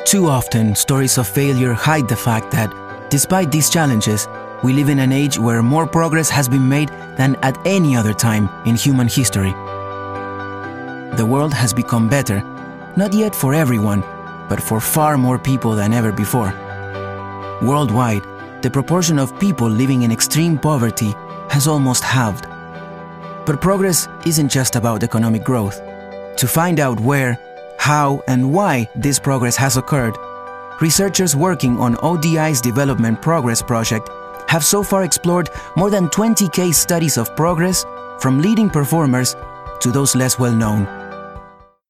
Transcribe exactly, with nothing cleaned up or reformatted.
Too often, stories of failure hide the fact that, despite these challenges, we live in an age where more progress has been made than at any other time in human history. The world has become better, not yet for everyone, but for far more people than ever before. Worldwide, the proportion of people living in extreme poverty has almost halved. But progress isn't just about economic growth. To find out where, how, and why this progress has occurred, researchers working on O D I's Development Progress Project have so far explored more than twenty case studies of progress, from leading performers to those less well known.